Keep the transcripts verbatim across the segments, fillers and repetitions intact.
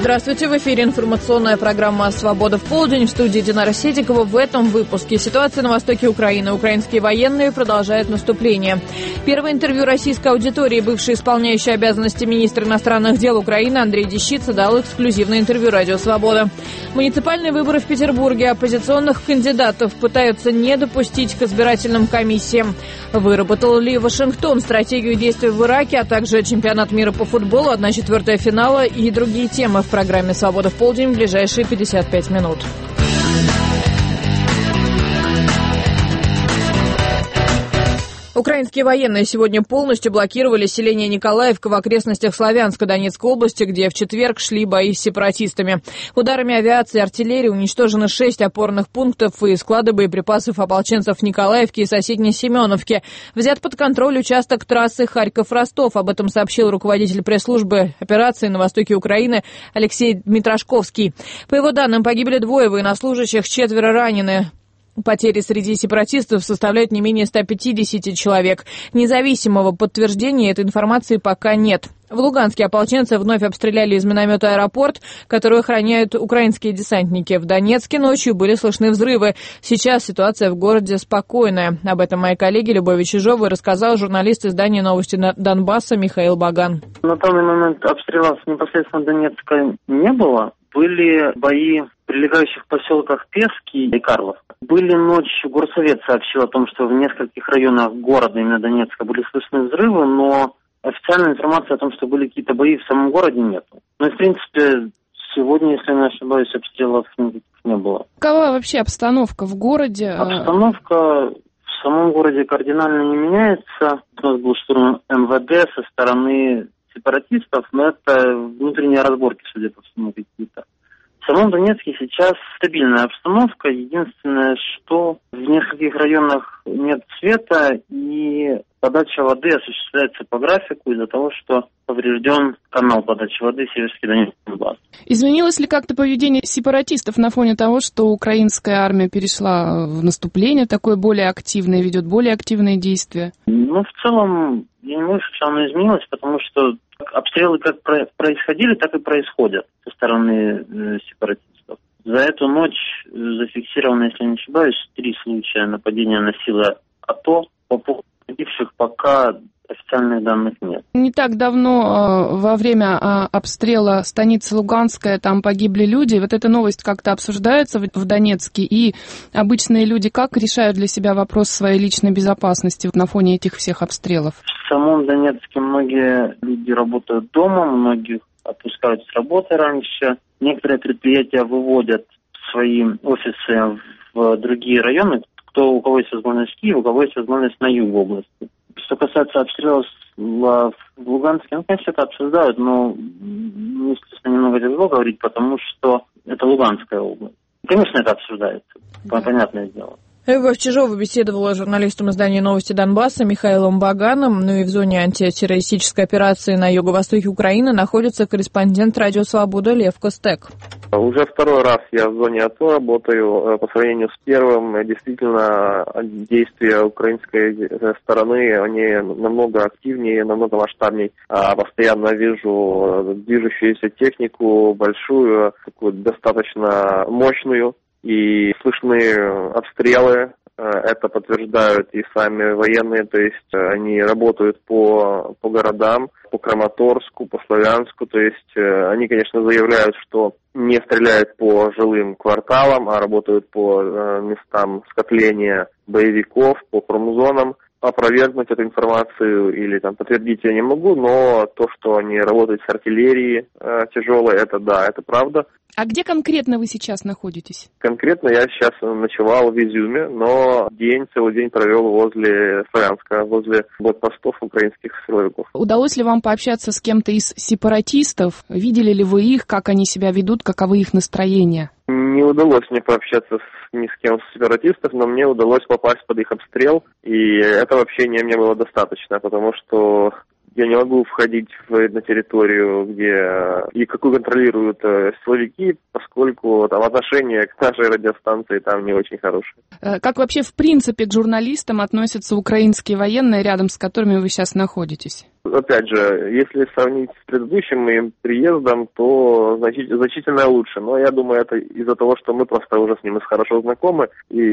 Здравствуйте, в эфире информационная программа «Свобода в полдень». В студии Динара Седикова. В этом выпуске ситуация на востоке Украины. Украинские военные продолжают наступление. Первое интервью российской аудитории бывший исполняющий обязанности министра иностранных дел Украины Андрей Дещица дал эксклюзивное интервью «Радио Свобода». Муниципальные выборы в Петербурге. Оппозиционных кандидатов пытаются не допустить к избирательным комиссиям. Выработал ли Вашингтон стратегию действий в Ираке, а также чемпионат мира по футболу, одна четвертая финала и другие темы в программе «Свобода в полдень» в ближайшие пятьдесят пять минут. Украинские военные сегодня полностью блокировали селение Николаевка в окрестностях Славянска Донецкой области, где в четверг шли бои с сепаратистами. Ударами авиации и артиллерии уничтожены шесть опорных пунктов и склады боеприпасов ополченцев в Николаевке и соседней Семеновке. Взят под контроль участок трассы Харьков-Ростов. Об этом сообщил руководитель пресс-службы операции на востоке Украины Алексей Дмитрашковский. По его данным, погибли двое военнослужащих, четверо ранены. Потери среди сепаратистов составляют не менее ста пятидесяти человек. Независимого подтверждения этой информации пока нет. В Луганске ополченцы вновь обстреляли из миномета аэропорт, который охраняют украинские десантники. В Донецке ночью были слышны взрывы. Сейчас ситуация в городе спокойная. Об этом моей коллеге Любови Чижовой рассказал журналист издания «Новости Донбасса» Михаил Баган. На данный момент обстрелов непосредственно Донецка не было. Были бои в прилегающих поселках Пески и Карлов. Были ночью, горсовет сообщил о том, что в нескольких районах города, именно Донецка, были слышны взрывы, но официальной информации о том, что были какие-то бои в самом городе, нет. Ну и, в принципе, сегодня, если не ошибаюсь, обстрелов никаких не было. Какова вообще обстановка в городе? Обстановка в самом городе кардинально не меняется. У нас был штурм эм вэ дэ со стороны сепаратистов, но это внутренние разборки, судя по всему, какие-то. В самом Донецке сейчас стабильная обстановка. Единственное, что в нескольких районах нет света, и подача воды осуществляется по графику из-за того, что поврежден канал подачи воды Северский Донецкий. Изменилось ли как-то поведение сепаратистов на фоне того, что украинская армия перешла в наступление, такое более активное, ведет более активные действия? Ну, в целом, я не думаю, что оно изменилось, потому что обстрелы как происходили, так и происходят со стороны э, сепаратистов. За эту ночь зафиксировано, если не ошибаюсь, три случая нападения на силы АТО. По поводу погибших пока официальных данных нет. Не так давно, во время обстрела станицы Луганская, там погибли люди. Вот эта новость как-то обсуждается в Донецке, и обычные люди как решают для себя вопрос своей личной безопасности на фоне этих всех обстрелов? В самом Донецке многие люди работают дома, многих отпускают с работы раньше. Некоторые предприятия выводят свои офисы в другие районы. Кто, у кого есть возможность в Киев, у кого есть возможность на юг области. Что касается обстрелов в Луганске, ну, конечно, это обсуждают, но, естественно, немного тяжело говорить, потому что это Луганская область. Конечно, это обсуждается, да. Понятное дело. Любовь Чижова беседовала с журналистом издания «Новости Донбасса» Михаилом Баганом. Ну и в зоне антитеррористической операции на юго-востоке Украины находится корреспондент «Радио Свобода» Лев Костек. Уже второй раз я в зоне АТО работаю. По сравнению с первым, действительно, действия украинской стороны, они намного активнее, намного масштабнее. Постоянно вижу движущуюся технику, большую, такую достаточно мощную. И слышны обстрелы, это подтверждают и сами военные, то есть они работают по, по городам, по Краматорску, по Славянску, то есть они, конечно, заявляют, что не стреляют по жилым кварталам, а работают по местам скопления боевиков, по промзонам. Опровергнуть эту информацию или там подтвердить я не могу, но то, что они работают с артиллерией э, тяжелой, это да, это правда. А где конкретно вы сейчас находитесь? Конкретно я сейчас ночевал в Изюме, но день, целый день провел возле Славянска, возле блокпостов украинских силовиков. Удалось ли вам пообщаться с кем-то из сепаратистов? Видели ли вы их, как они себя ведут, каковы их настроения? Не удалось мне пообщаться с, ни с кем с сепаратистов, но мне удалось попасть под их обстрел, и этого общения мне было достаточно, потому что Я не могу входить в, на территорию, где и какую контролируют э, силовики, поскольку там отношение к нашей радиостанции там не очень хорошее. Как вообще в принципе к журналистам относятся украинские военные, рядом с которыми вы сейчас находитесь? Опять же, если сравнить с предыдущим моим приездом, то значит, значительно лучше. Но я думаю, это из-за того, что мы просто уже с ними хорошо знакомы,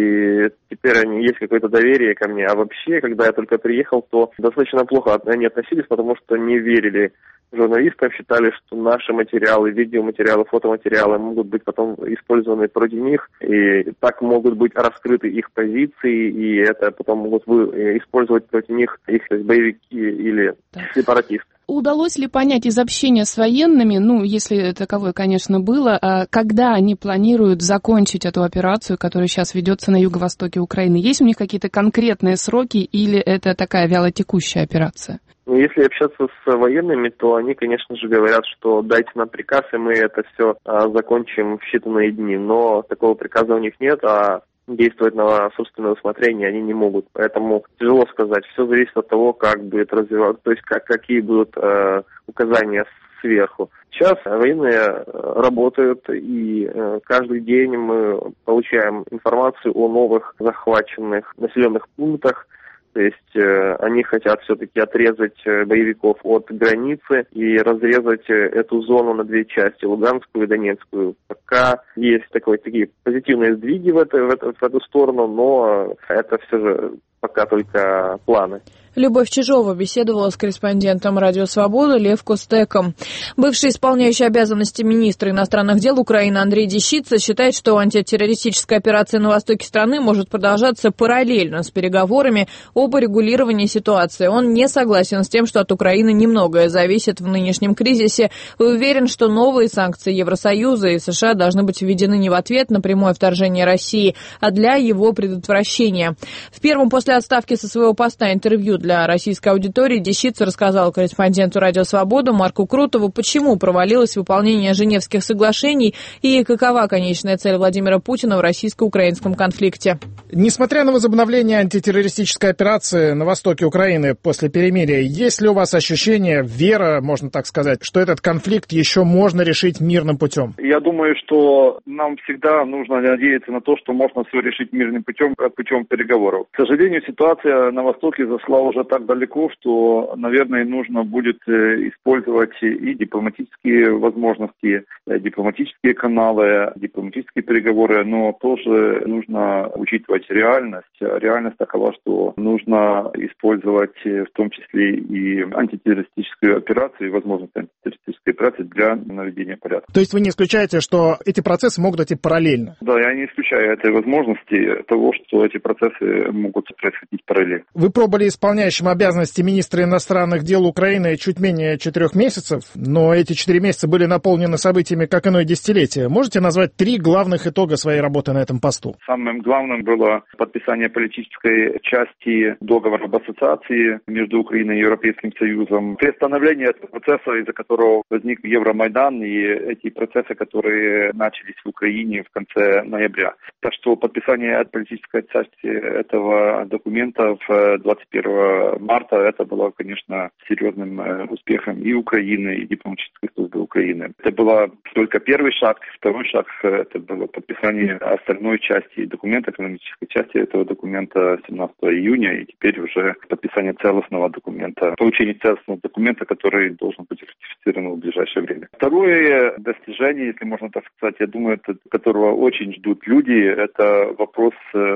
и теперь они, есть какое-то доверие ко мне. А вообще, когда я только приехал, то достаточно плохо они относились, потому что не верили журналистам, считали, что наши материалы, видеоматериалы, фотоматериалы могут быть потом использованы против них, и так могут быть раскрыты их позиции, и это потом могут использовать против них их боевики или сепаратисты. Удалось ли понять из общения с военными, ну, если таковое, конечно, было, когда они планируют закончить эту операцию, которая сейчас ведется на юго-востоке Украины? Есть у них какие-то конкретные сроки или это такая вялотекущая операция? Ну, если общаться с военными, то они, конечно же, говорят, что дайте нам приказ, и мы это все а, закончим в считанные дни. Но такого приказа у них нет, а действовать на собственное усмотрение они не могут. Поэтому тяжело сказать. Все зависит от того, как будет развиваться, то есть как, какие будут э, указания сверху. Сейчас военные работают, и э, каждый день мы получаем информацию о новых захваченных населенных пунктах. То есть э, они хотят все-таки отрезать боевиков от границы и разрезать эту зону на две части, Луганскую и Донецкую. Пока есть такой, такие позитивные сдвиги в, это, в, это, в эту сторону, но это все же пока только планы. Любовь Чижова беседовала с корреспондентом «Радио Свобода» Лев Костеком. Бывший исполняющий обязанности министра иностранных дел Украины Андрей Дещица считает, что антитеррористическая операция на востоке страны может продолжаться параллельно с переговорами об урегулировании ситуации. Он не согласен с тем, что от Украины немногое зависит в нынешнем кризисе и уверен, что новые санкции Евросоюза и США должны быть введены не в ответ на прямое вторжение России, а для его предотвращения. В первом после отставки со своего поста интервью для российской аудитории Дещица рассказал корреспонденту «Радио Свобода» Марку Крутову, почему провалилось выполнение Женевских соглашений и какова конечная цель Владимира Путина в российско-украинском конфликте. Несмотря на возобновление антитеррористической операции на востоке Украины после перемирия, есть ли у вас ощущение, вера, можно так сказать, что этот конфликт еще можно решить мирным путем? Я думаю, что нам всегда нужно надеяться на то, что можно все решить мирным путем, путем переговоров. К сожалению, ситуация на востоке зашла уже так далеко, что, наверное, нужно будет использовать и дипломатические возможности, дипломатические каналы, дипломатические переговоры, но тоже нужно учитывать реальность. Реальность такова, что нужно использовать в том числе и антитеррористическую операцию, и возможность антитеррористической операции для наведения порядка. То есть вы не исключаете, что эти процессы могут идти параллельно? Да, я не исключаю этой возможности того, что эти процессы могут происходить параллельно. Вы пробовали исполняющим обязанности министра иностранных дел Украины чуть менее четырех месяцев, но эти четыре месяца были наполнены событиями как иное десятилетие. Можете назвать три главных итога своей работы на этом посту? Самым главным было подписание политической части договора об ассоциации между Украиной и Европейским Союзом, приостановление этого процесса, из-за которого возник Евромайдан, и эти процессы, которые начались в Украине в конце ноября. Так что подписание политической части этого документа в двадцать первого марта, это было, конечно, серьезным успехом и Украины, и дипломатической службы Украины. Это был только первый шаг. Второй шаг – это было подписание остальной части документа, экономической части этого документа семнадцатого июня, и теперь уже подписание целостного документа, получение целостного документа, который должен быть ратифицирован в ближайшее время. Второе достижение, если можно так сказать, я думаю, это, которого очень ждут люди, это вопрос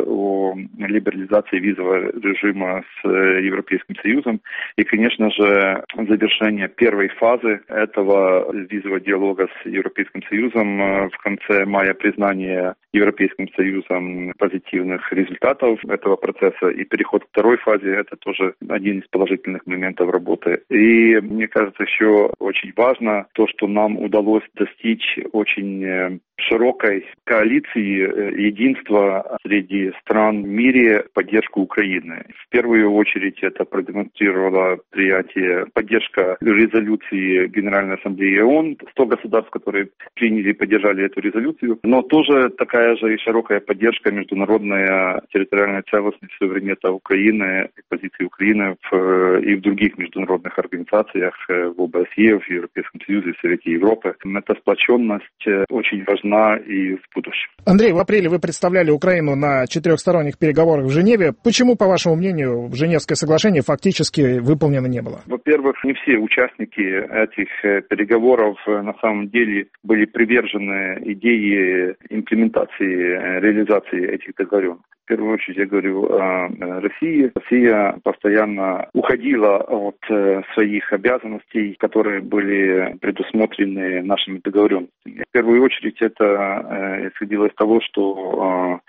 о либерализации визового режима с Европейским Союзом и, конечно же, завершение первой фазы этого визового диалога с Европейским Союзом в конце мая, признание Европейским Союзом позитивных результатов этого процесса и переход к второй фазе – это тоже один из положительных моментов работы. И мне кажется, еще очень важно важно то, что нам удалось достичь очень широкой коалиции, единства среди стран в мире в поддержку Украины. В первую очередь это продемонстрировало приятие, поддержка резолюции Генеральной Ассамблеи ООН, сто государств, которые приняли и поддержали эту резолюцию, но тоже такая же и широкая поддержка международная территориальной целостности, суверенитета Украины, позиции Украины в, и в других международных организациях, в о бэ эс е, в Европейском Союзе, в Совете Европы. Эта сплоченность очень важна и в будущем. Андрей, в апреле вы представляли Украину на четырехсторонних переговорах в Женеве. Почему, по вашему мнению, Женевское соглашение фактически выполнено не было? Во-первых, не все участники этих переговоров на самом деле были привержены идее имплементации, реализации этих договоренностей. В первую очередь я говорю о России. Россия постоянно уходила от своих обязанностей, которые были предусмотрены нашими договоренностями. В первую очередь это исходило из того, что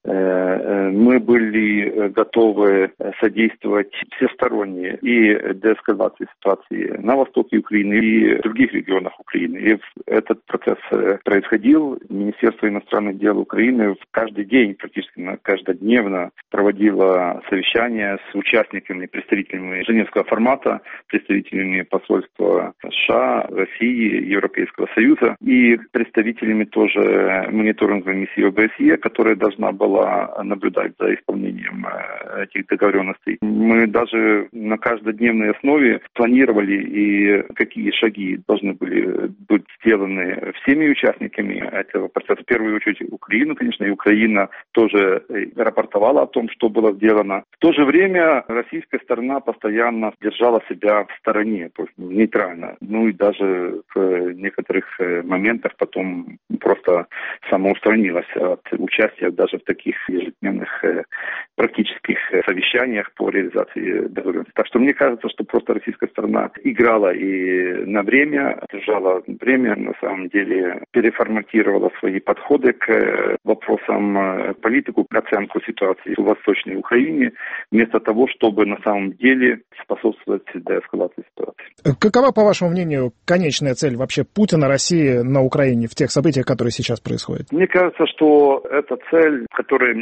мы были готовы содействовать всесторонне и деэскалации ситуации на востоке Украины и в других регионах Украины. И этот процесс происходил. Министерство иностранных дел Украины каждый день, практически на каждый дневно проводила совещания с участниками, представителями Женевского формата, представителями посольства США, России, Европейского Союза и представителями тоже мониторинговой миссии о бэ эс е, которая должна была наблюдать за исполнением этих договоренностей. Мы даже на каждодневной основе планировали, и какие шаги должны были быть сделаны всеми участниками этого процесса. В первую очередь Украина, конечно, и Украина тоже рапортовала о том, что было сделано. В то же время российская сторона постоянно держала себя в стороне, то есть нейтрально. Ну и даже в некоторых моментах потом просто самоустранилась от участия даже в таких ежедневных практических совещаниях по реализации договоренности. Так что мне кажется, что просто российская сторона играла и на время, держала время, на самом деле переформатировала свои подходы к вопросам политику, к оценку ситуации в Восточной Украине, вместо того, чтобы на самом деле способствовать деэскалации ситуации. Какова, по вашему мнению, конечная цель вообще Путина, России на Украине в тех событиях, которые сейчас происходят? Мне кажется, что эта цель, которая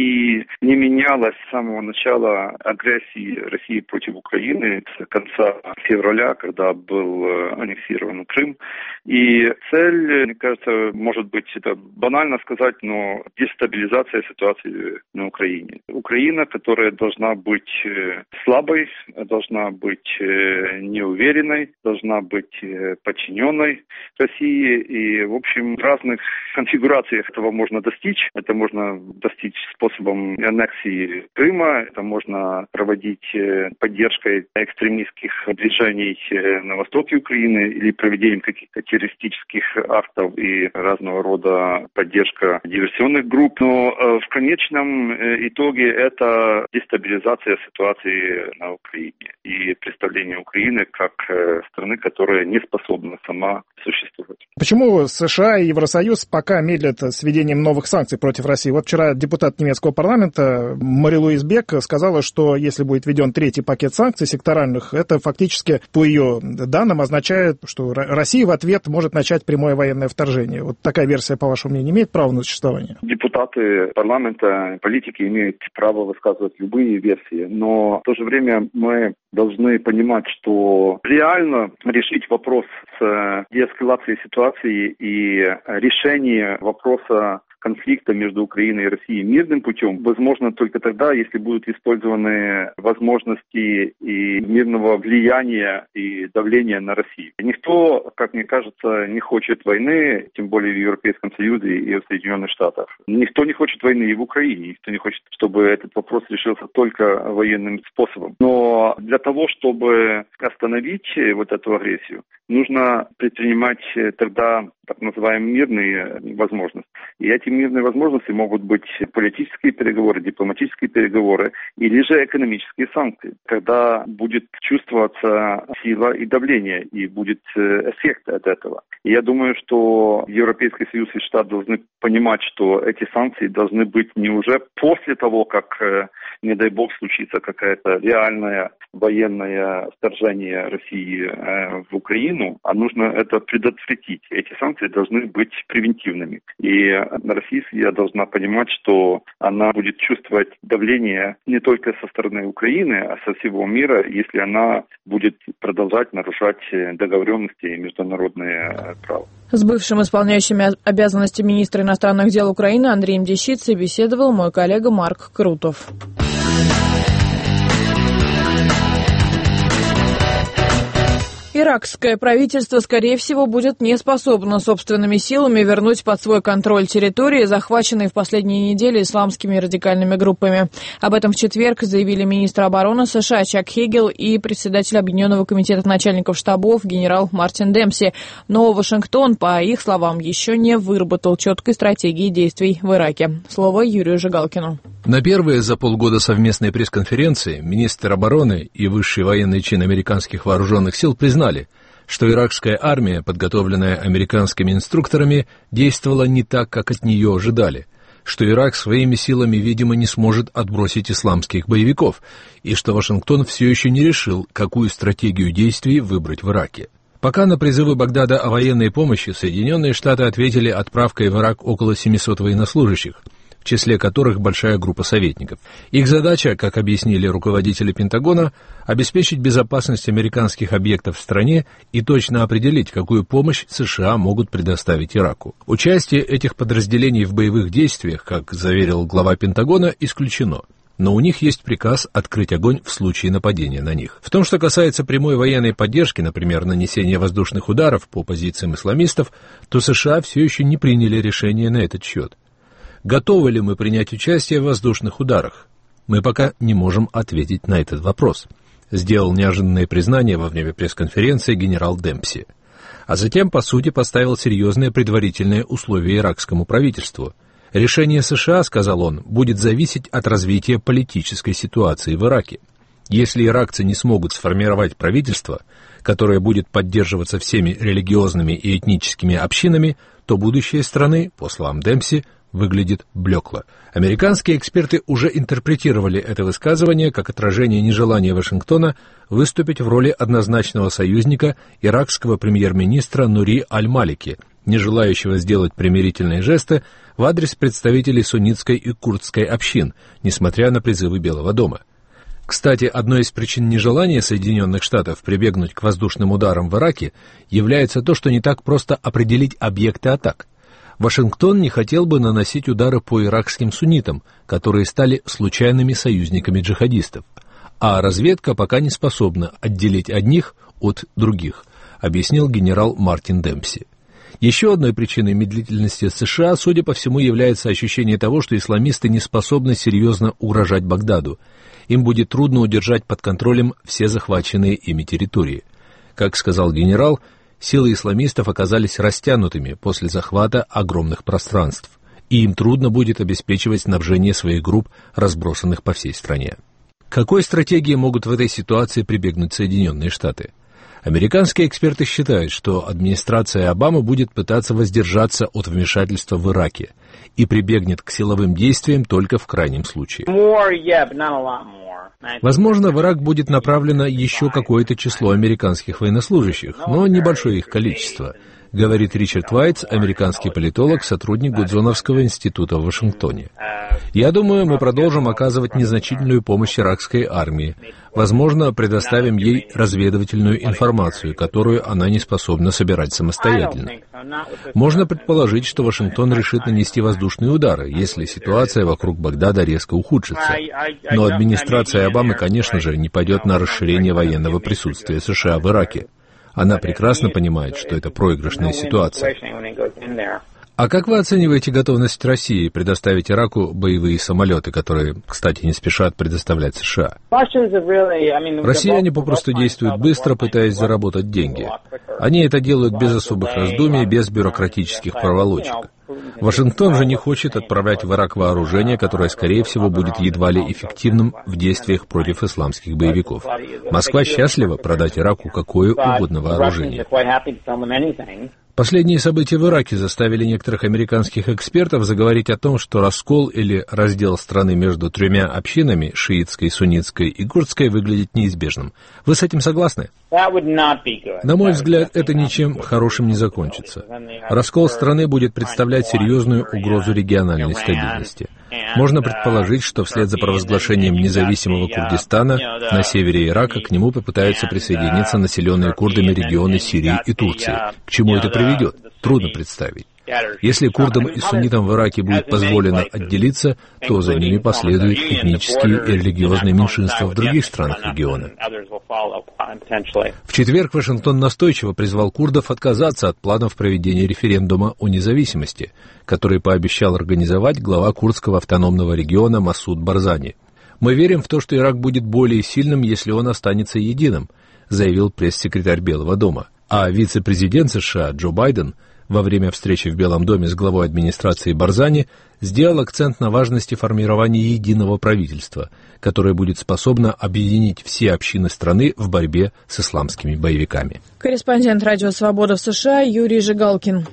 и не менялась с самого начала агрессии России против Украины, с конца февраля, когда был аннексирован Крым. И цель, мне кажется, может быть, это банально сказать, но дестабилизация ситуации на Украине. Украина, которая должна быть слабой, должна быть неуверенной, должна быть подчиненной России. И, в общем, в разных конфигурациях этого можно достичь. Это можно достичь способом аннексии Крыма, это можно проводить поддержкой экстремистских движений на востоке Украины или проведением каких-то террористических актов и разного рода поддержка диверсионных групп. Но в конечном итоге это дестабилизация ситуации на Украине и представление Украины как страны, которая не способна сама существовать. Почему США и Евросоюз пока медлят с введением новых санкций против России? Вот вчера депутат немецкого парламента Мари-Луиз Бек сказала, что если будет введен третий пакет санкций секторальных, это фактически, по ее данным, означает, что Россия в ответ может начать прямое военное вторжение. Вот такая версия, по вашему мнению, имеет право на существование? Депутаты парламента, политики имеют право высказывать любые версии, но в то же время мы должны понимать, что реально решить вопрос с деэскалацией ситуации и решение вопроса конфликта между Украиной и Россией мирным путем возможно только тогда, если будут использованы возможности и мирного влияния и давления на Россию. Никто, как мне кажется, не хочет войны, тем более в Европейском Союзе и в Соединенных Штатах. Никто не хочет войны и в Украине, никто не хочет, чтобы этот вопрос решился только военным способом. Но для того, чтобы остановить вот эту агрессию, нужно предпринимать тогда так называемые мирные возможности. И эти мирные возможности могут быть политические переговоры, дипломатические переговоры или же экономические санкции, когда будет чувствоваться сила и давление, и будет эффект от этого. И я думаю, что Европейский Союз и Штаты должны понимать, что эти санкции должны быть не уже после того, как, не дай бог, случится какая-то реальная военное вторжение России в Украину, а нужно это предотвратить. Эти санкции должны быть превентивными. И Россия должна понимать, что она будет чувствовать давление не только со стороны Украины, а со всего мира, если она будет продолжать нарушать договоренности и международное право. С бывшим исполняющим обязанности министра иностранных дел Украины Андреем Дещицей беседовал мой коллега Марк Крутов. Иракское правительство, скорее всего, будет не способно собственными силами вернуть под свой контроль территории, захваченные в последние недели исламскими радикальными группами. Об этом в четверг заявили министр обороны США Чак Хейгел и председатель Объединенного комитета начальников штабов генерал Мартин Демпси. Но Вашингтон, по их словам, еще не выработал четкой стратегии действий в Ираке. Слово Юрию Жигалкину. На первой за полгода совместной пресс-конференции министр обороны и высший военный чин американских вооруженных сил признали, что иракская армия, подготовленная американскими инструкторами, действовала не так, как от нее ожидали, что Ирак своими силами, видимо, не сможет отбросить исламских боевиков, и что Вашингтон все еще не решил, какую стратегию действий выбрать в Ираке. Пока на призывы Багдада о военной помощи Соединенные Штаты ответили отправкой в Ирак около семисот военнослужащих, в числе которых большая группа советников. Их задача, как объяснили руководители Пентагона, обеспечить безопасность американских объектов в стране и точно определить, какую помощь США могут предоставить Ираку. Участие этих подразделений в боевых действиях, как заверил глава Пентагона, исключено. Но у них есть приказ открыть огонь в случае нападения на них. В том, что касается прямой военной поддержки, например, нанесения воздушных ударов по позициям исламистов, то США все еще не приняли решение на этот счет. Готовы ли мы принять участие в воздушных ударах? Мы пока не можем ответить на этот вопрос, сделал неожиданное признание во время пресс-конференции генерал Демпси. А затем, по сути, поставил серьезные предварительные условия иракскому правительству. Решение США, сказал он, будет зависеть от развития политической ситуации в Ираке. Если иракцы не смогут сформировать правительство, которое будет поддерживаться всеми религиозными и этническими общинами, то будущее страны, по словам Демпси, выглядит блекло. Американские эксперты уже интерпретировали это высказывание как отражение нежелания Вашингтона выступить в роли однозначного союзника иракского премьер-министра Нури Аль-Малики, не желающего сделать примирительные жесты в адрес представителей суннитской и курдской общин, несмотря на призывы Белого дома. Кстати, одной из причин нежелания Соединенных Штатов прибегнуть к воздушным ударам в Ираке является то, что не так просто определить объекты атак. Вашингтон не хотел бы наносить удары по иракским суннитам, которые стали случайными союзниками джихадистов. А разведка пока не способна отделить одних от других, объяснил генерал Мартин Демпси. Еще одной причиной медлительности США, судя по всему, является ощущение того, что исламисты не способны серьезно угрожать Багдаду. Им будет трудно удержать под контролем все захваченные ими территории. Как сказал генерал, силы исламистов оказались растянутыми после захвата огромных пространств, и им трудно будет обеспечивать снабжение своих групп, разбросанных по всей стране. К какой стратегии могут в этой ситуации прибегнуть Соединенные Штаты? Американские эксперты считают, что администрация Обамы будет пытаться воздержаться от вмешательства в Ираке и прибегнет к силовым действиям только в крайнем случае. Возможно, в Ирак будет направлено еще какое-то число американских военнослужащих, но небольшое их количество, говорит Ричард Вайтс, американский политолог, сотрудник Гудзоновского института в Вашингтоне. Я думаю, мы продолжим оказывать незначительную помощь иракской армии. Возможно, предоставим ей разведывательную информацию, которую она не способна собирать самостоятельно. Можно предположить, что Вашингтон решит нанести воздушные удары, если ситуация вокруг Багдада резко ухудшится. Но администрация Обамы, конечно же, не пойдет на расширение военного присутствия США в Ираке. Она прекрасно понимает, что это проигрышная ситуация. А как вы оцениваете готовность России предоставить Ираку боевые самолеты, которые, кстати, не спешат предоставлять США? Россияне попросту действуют быстро, пытаясь заработать деньги. Они это делают без особых раздумий, без бюрократических проволочек. Вашингтон же не хочет отправлять в Ирак вооружение, которое, скорее всего, будет едва ли эффективным в действиях против исламских боевиков. Москва счастлива продать Ираку какое угодно вооружение. Последние события в Ираке заставили некоторых американских экспертов заговорить о том, что раскол или раздел страны между тремя общинами, шиитской, суннитской и курдской, выглядит неизбежным. Вы с этим согласны? На мой взгляд, это ничем хорошим не закончится. Раскол страны будет представлять серьезную угрозу региональной стабильности. Можно предположить, что вслед за провозглашением независимого Курдистана на севере Ирака к нему попытаются присоединиться населенные курдами регионы Сирии и Турции. К чему это приведет? Трудно представить. Если курдам и суннитам в Ираке будет позволено отделиться, то за ними последуют этнические и религиозные меньшинства в других странах региона. В четверг Вашингтон настойчиво призвал курдов отказаться от планов проведения референдума о независимости, который пообещал организовать глава курдского автономного региона Масуд Барзани. «Мы верим в то, что Ирак будет более сильным, если он останется единым», заявил пресс-секретарь Белого дома. А вице-президент США Джо Байден во время встречи в Белом доме с главой администрации Барзани сделал акцент на важности формирования единого правительства, которое будет способно объединить все общины страны в борьбе с исламскими боевиками. Корреспондент Радио Свобода в США Юрий Жигалкин.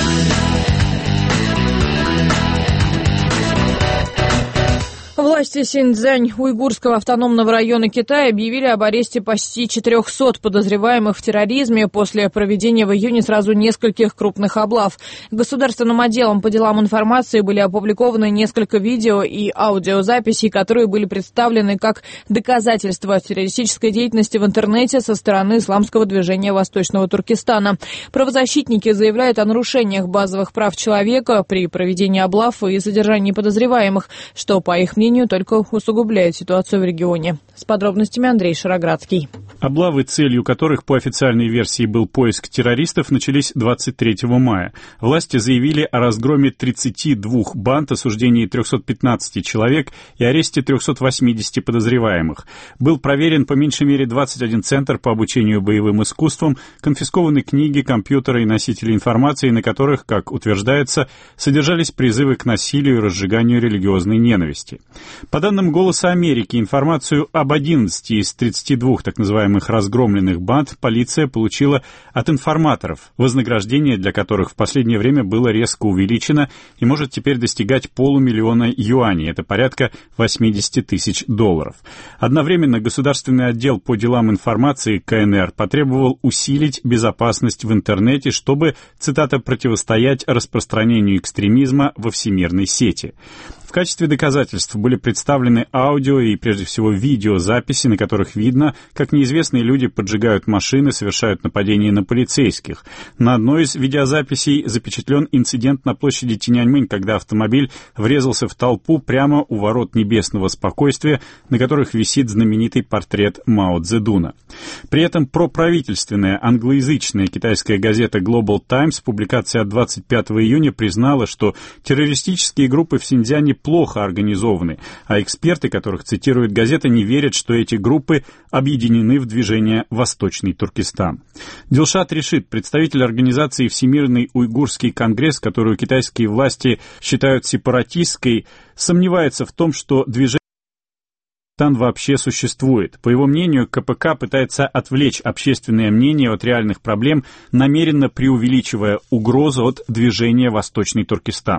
Власти Синьцзянь уйгурского автономного района Китая объявили об аресте почти четырехсот подозреваемых в терроризме после проведения в июне сразу нескольких крупных облав. Государственным отделом по делам информации были опубликованы несколько видео и аудиозаписей, которые были представлены как доказательства террористической деятельности в интернете со стороны исламского движения Восточного Туркестана. Правозащитники заявляют о нарушениях базовых прав человека при проведении облав и задержании подозреваемых, что, по их мнению, только усугубляет ситуацию в регионе. С подробностями Андрей Шароградский. Облавы, целью которых по официальной версии был поиск террористов, начались двадцать третьего мая. Власти заявили о разгроме тридцати двух банд, осуждении трехсот пятнадцати человек и аресте трехсот восьмидесяти подозреваемых. Был проверен по меньшей мере двадцать один центр по обучению боевым искусствам, конфискованы книги, компьютеры и носители информации, на которых, как утверждается, содержались призывы к насилию и разжиганию религиозной ненависти. По данным «Голоса Америки», информацию об одиннадцати из тридцати двух так называемых разгромленных банд полиция получила от информаторов, вознаграждение для которых в последнее время было резко увеличено и может теперь достигать полумиллиона юаней, это порядка восемьдесят тысяч долларов. Одновременно Государственный отдел по делам информации ка эн эр потребовал усилить безопасность в интернете, чтобы, цитата, «противостоять распространению экстремизма во всемирной сети». В качестве доказательств были представлены аудио и, прежде всего, видеозаписи, на которых видно, как неизвестные люди поджигают машины, совершают нападения на полицейских. На одной из видеозаписей запечатлен инцидент на площади Тяньаньмэнь, когда автомобиль врезался в толпу прямо у ворот небесного спокойствия, на которых висит знаменитый портрет Мао Цзэдуна. При этом проправительственная англоязычная китайская газета Global Times в публикации от двадцать пятого июня признала, что террористические группы в Синьцзяне плохо организованы, а эксперты, которых цитирует газета, не верят, что эти группы объединены в движение «Восточный Туркестан». Дилшат Решит, представитель организации Всемирный уйгурский конгресс, которую китайские власти считают сепаратистской, сомневается в том, что движение Туркестан вообще существует. По его мнению, ка пэ ка пытается отвлечь общественное мнение от реальных проблем, намеренно преувеличивая угрозу от движения «Восточный Туркестан».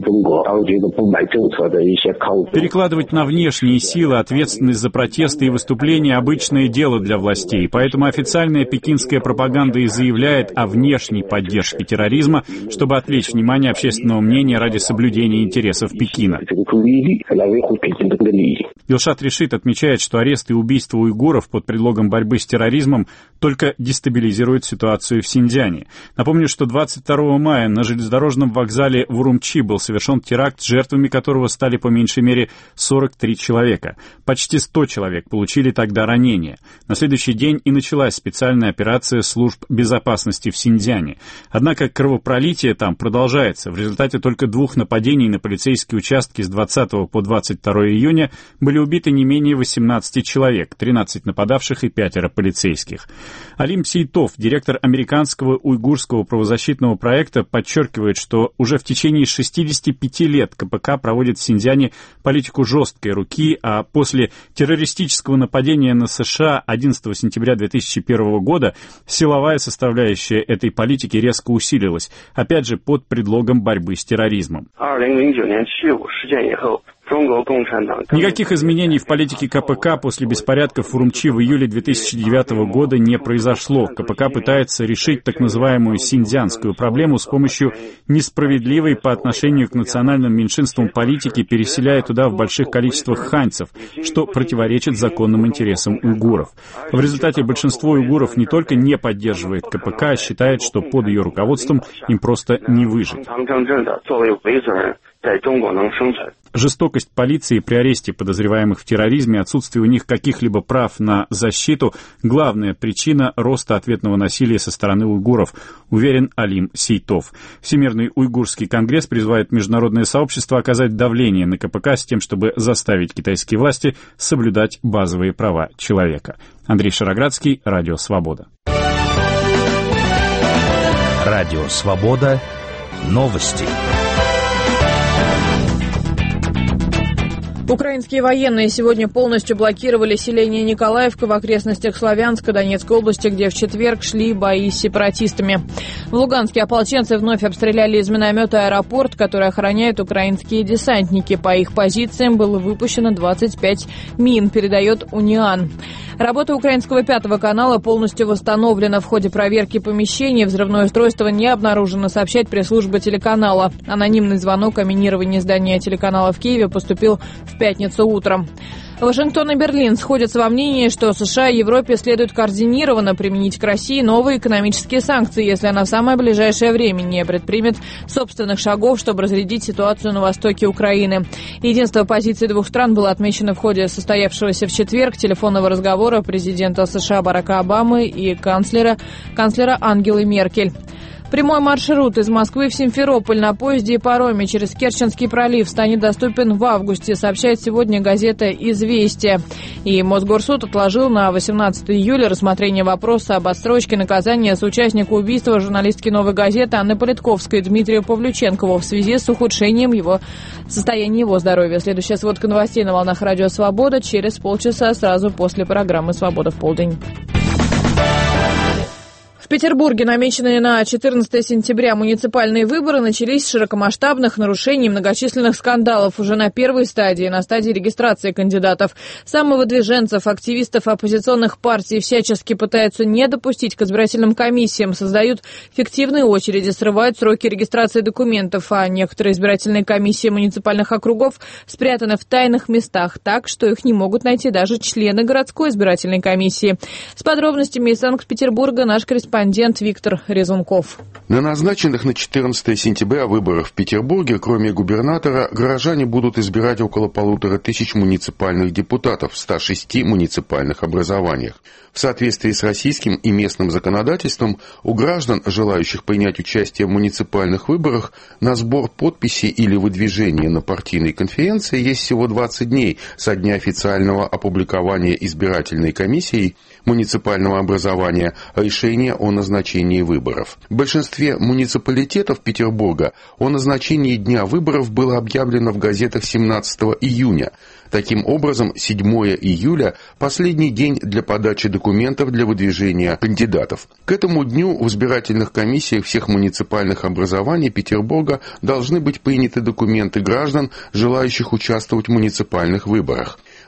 Перекладывать на внешние силы ответственность за протесты и выступления – обычное дело для властей, поэтому официальная пекинская пропаганда и заявляет о внешней поддержке терроризма, чтобы отвлечь внимание общественного мнения ради соблюдения интересов Пекина. Дилшат Решит Street отмечает, что арест и убийство уйгуров под предлогом борьбы с терроризмом только дестабилизируют ситуацию в Синьцзяне. Напомню, что двадцать второго мая на железнодорожном вокзале в Урумчи был совершен теракт, жертвами которого стали по меньшей мере сорок три человека. Почти сто человек получили тогда ранения. На следующий день и началась специальная операция служб безопасности в Синьцзяне. Однако кровопролитие там продолжается. В результате только двух нападений на полицейские участки с двадцатого по двадцать второе июня были убиты не менее восемнадцати человек, тринадцать нападавших и пятеро полицейских. Алим Сейтов, директор американского уйгурского правозащитного проекта, подчеркивает, что уже в течение шестидесяти пяти лет КПК проводит в Синьцзяне политику жесткой руки, а после террористического нападения на США одиннадцатого сентября две тысячи первого года силовая составляющая этой политики резко усилилась, опять же под предлогом борьбы с терроризмом. Никаких изменений в политике КПК после беспорядков в Урумчи в июле две тысячи девятого года не произошло. КПК пытается решить так называемую синьцзянскую проблему с помощью несправедливой по отношению к национальным меньшинствам политики, переселяя туда в больших количествах ханьцев, что противоречит законным интересам уйгуров. В результате большинство уйгуров не только не поддерживает КПК, а считает, что под ее руководством им просто не выжить. Жестокость полиции при аресте подозреваемых в терроризме, отсутствие у них каких-либо прав на защиту – главная причина роста ответного насилия со стороны уйгуров, уверен Алим Сейтов. Всемирный уйгурский конгресс призывает международное сообщество оказать давление на КПК с тем, чтобы заставить китайские власти соблюдать базовые права человека. Андрей Шароградский, Радио Свобода. Радио Свобода. Новости. Украинские военные сегодня полностью блокировали селение Николаевка в окрестностях Славянска Донецкой области, где в четверг шли бои с сепаратистами. В Луганске ополченцы вновь обстреляли из миномета аэропорт, который охраняют украинские десантники. По их позициям было выпущено двадцать пять мин, передает Униан. Работа украинского пятого канала полностью восстановлена. В ходе проверки помещений взрывное устройство не обнаружено, сообщает пресс-служба телеканала. Анонимный звонок о минировании здания телеканала в Киеве поступил в пятницу утром. Вашингтон и Берлин сходятся во мнении, что США и Европе следует координированно применить к России новые экономические санкции, если она в самое ближайшее время не предпримет собственных шагов, чтобы разрядить ситуацию на востоке Украины. Единство позиций двух стран было отмечено в ходе состоявшегося в четверг телефонного разговора президента США Барака Обамы и канцлера, канцлера Ангелы Меркель. Прямой маршрут из Москвы в Симферополь на поезде и пароме через Керченский пролив станет доступен в августе, сообщает сегодня газета «Известия». И Мосгорсуд отложил на восемнадцатое июля рассмотрение вопроса об отсрочке наказания соучастника убийства журналистки «Новой газеты» Анны Политковской Дмитрию Павлюченкову в связи с ухудшением его состояния его здоровья. Следующая сводка новостей на волнах Радио Свобода через полчаса сразу после программы «Свобода в полдень». В Петербурге намеченные на четырнадцатое сентября муниципальные выборы начались с широкомасштабных нарушений и многочисленных скандалов уже на первой стадии, на стадии регистрации кандидатов. Самовыдвиженцев, активистов оппозиционных партий всячески пытаются не допустить к избирательным комиссиям, создают фиктивные очереди, срывают сроки регистрации документов, а некоторые избирательные комиссии муниципальных округов спрятаны в тайных местах так, что их не могут найти даже члены городской избирательной комиссии. С подробностями из Санкт-Петербурга наш корреспондент Виктор Резунков. На назначенных на четырнадцатое сентября выборах в Петербурге, кроме губернатора, горожане будут избирать около полутора тысяч муниципальных депутатов в ста шести муниципальных образованиях. В соответствии с российским и местным законодательством, у граждан, желающих принять участие в муниципальных выборах, на сбор подписей или выдвижение на партийной конференции есть всего двадцать дней со дня официального опубликования избирательной комиссией муниципального образования решения о назначении выборов. В большинстве муниципалитетов Петербурга о назначении дня выборов было объявлено в газетах семнадцатого июня. Таким образом, седьмое июля – последний день для подачи документов для выдвижения кандидатов. К этому дню в избирательных комиссиях всех муниципальных образований Петербурга должны быть приняты документы граждан, желающих участвовать в муниципальных выборах.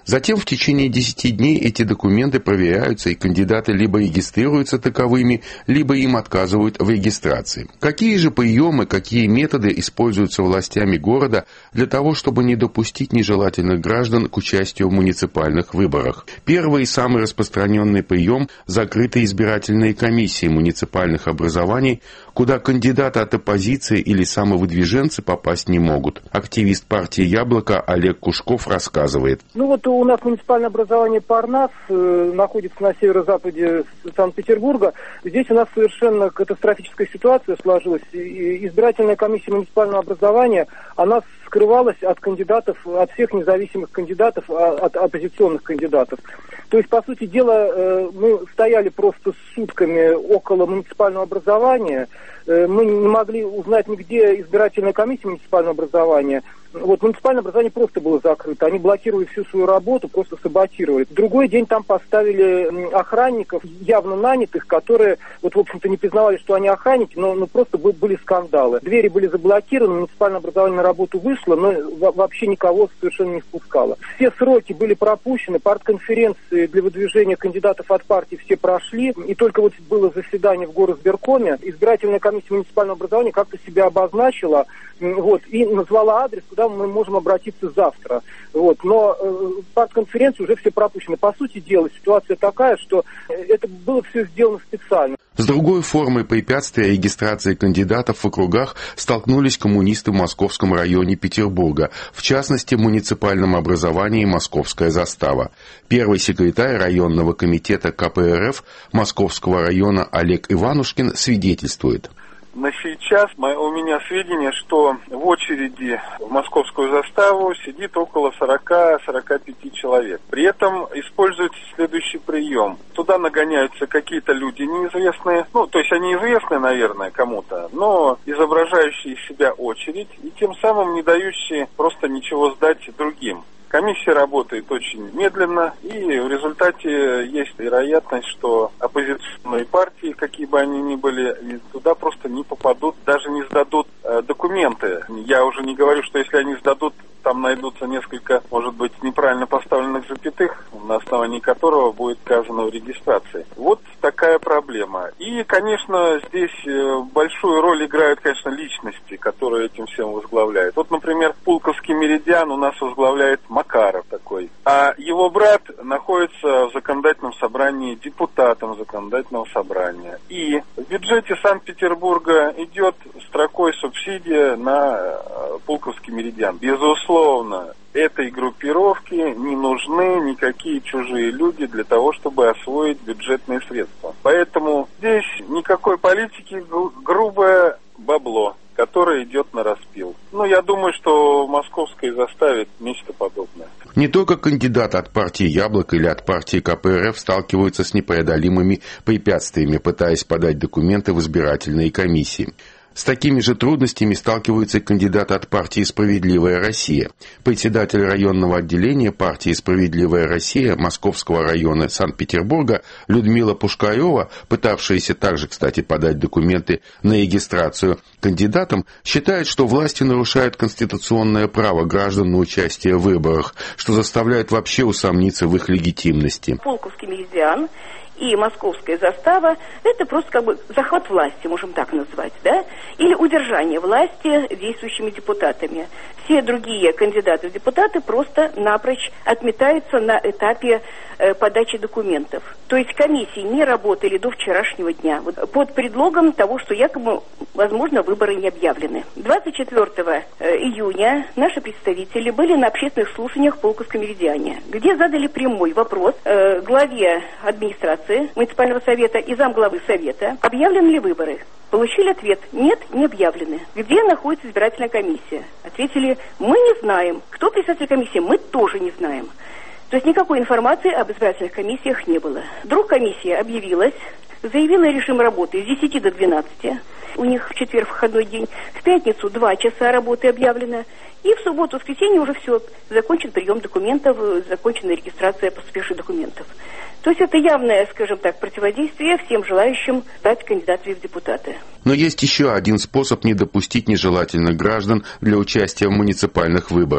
Затем в течение десяти дней эти документы проверяются, и кандидаты либо регистрируются таковыми, либо им отказывают в регистрации. Какие же приемы, какие методы используются властями города для того, чтобы не допустить нежелательных граждан к участию в муниципальных выборах? Первый и самый распространенный прием – закрытые избирательные комиссии муниципальных образований, куда кандидаты от оппозиции или самовыдвиженцы попасть не могут. Активист партии «Яблоко» Олег Кушков рассказывает. Ну вот у нас муниципальное образование Парнас э, находится на северо-западе Санкт-Петербурга. Здесь у нас совершенно катастрофическая ситуация сложилась. И избирательная комиссия муниципального образования, она скрывалась от кандидатов, от всех независимых кандидатов, от оппозиционных кандидатов. То есть, по сути дела, мы стояли просто сутками около муниципального образования, мы не могли узнать нигде избирательная комиссия муниципального образования. Вот, муниципальное образование просто было закрыто. Они блокировали всю свою работу, просто саботировали. В другой день там поставили охранников, явно нанятых, которые, вот, в общем-то, не признавали, что они охранники, но, но просто были скандалы. Двери были заблокированы, муниципальное образование на работу вышло, но вообще никого совершенно не впускало. Все сроки были пропущены, партконференции для выдвижения кандидатов от партии все прошли, и только вот было заседание в горосберкоме, избирательная комиссия муниципального образования как-то себя обозначила, вот, и назвала адрес, куда мы можем обратиться завтра. Вот. Но э, партконференции уже все пропущены. По сути дела, ситуация такая, что это было все сделано специально. С другой формой препятствия регистрации кандидатов в округах столкнулись коммунисты в Московском районе Петербурга, в частности, в муниципальном образовании «Московская застава». Первый секретарь районного комитета ка пэ эр эф Московского района Олег Иванушкин свидетельствует. На сейчас у меня сведения, что в очереди в Московскую заставу сидит около сорок-сорок пять человек. При этом используется следующий прием. Туда нагоняются какие-то люди неизвестные, ну, то есть они известны, наверное, кому-то, но изображающие из себя очередь и тем самым не дающие просто ничего сдать другим. Комиссия работает очень медленно, и в результате есть вероятность, что оппозиционные партии, какие бы они ни были, туда просто не попадут, даже не сдадут э, документы. Я уже не говорю, что если они сдадут, там найдутся несколько, может быть, неправильно поставленных запятых, на основании которого будет сказано в регистрации. Вот такая проблема. И, конечно, здесь большую роль играют, конечно, личности, которые этим всем возглавляют. Вот, например, Пулковский меридиан у нас возглавляет Макаров такой. А его брат находится в законодательном собрании, депутатом законодательного собрания. И в бюджете Санкт-Петербурга идет строкой субсидия на Пулковский меридиан. Безусловно, этой группировке не нужны никакие чужие люди для того, чтобы освоить бюджетные средства. Поэтому здесь никакой политики, грубое бабло, которое идет на распил. Ну, я думаю, что в Московской заставе нечто подобное. Не только кандидаты от партии «Яблоко» или от партии ка пэ эр эф сталкиваются с непреодолимыми препятствиями, пытаясь подать документы в избирательные комиссии. С такими же трудностями сталкиваются и кандидаты от партии «Справедливая Россия». Председатель районного отделения партии «Справедливая Россия» Московского района Санкт-Петербурга Людмила Пушкарева, пытавшаяся также, кстати, подать документы на регистрацию кандидатам, считает, что власти нарушают конституционное право граждан на участие в выборах, что заставляет вообще усомниться в их легитимности. Пулковский меридиан и Московская застава – это просто как бы захват власти, можем так назвать, да? Или удержание власти действующими депутатами. Все другие кандидаты в депутаты просто напрочь отметаются на этапе э, подачи документов. То есть комиссии не работали до вчерашнего дня вот, под предлогом того, что якобы, возможно, выборы не объявлены. двадцать четвёртого июня наши представители были на общественных слушаниях в Пулковском меридиане, где задали прямой вопрос э, главе администрации муниципального совета и замглавы совета, объявлены ли выборы. Получили ответ: нет, не объявлены. Где находится избирательная комиссия? Ответили: мы не знаем. Кто председатель комиссии? Мы тоже не знаем. То есть никакой информации об избирательных комиссиях не было. Вдруг комиссия объявилась, заявила режим работы с десяти до двенадцати. У них в четверг выходной день. В пятницу два часа работы объявлено. И в субботу, в воскресенье уже все. Закончен прием документов, закончена регистрация поступивших документов. То есть это явное, скажем так, противодействие всем желающим стать кандидатами в депутаты. Но есть еще один способ не допустить нежелательных граждан для участия в муниципальных выборах.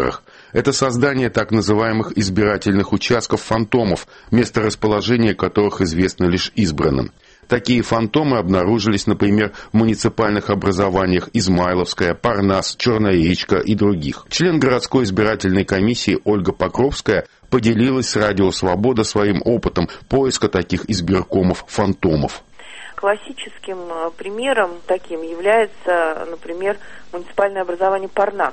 Это создание так называемых избирательных участков фантомов, месторасположение которых известно лишь избранным. Такие фантомы обнаружились, например, в муниципальных образованиях Измайловская, Парнас, Черная речка и других. Член городской избирательной комиссии Ольга Покровская поделилась с Радио Свобода своим опытом поиска таких избиркомов-фантомов. Классическим примером таким является, например, муниципальное образование Парнас,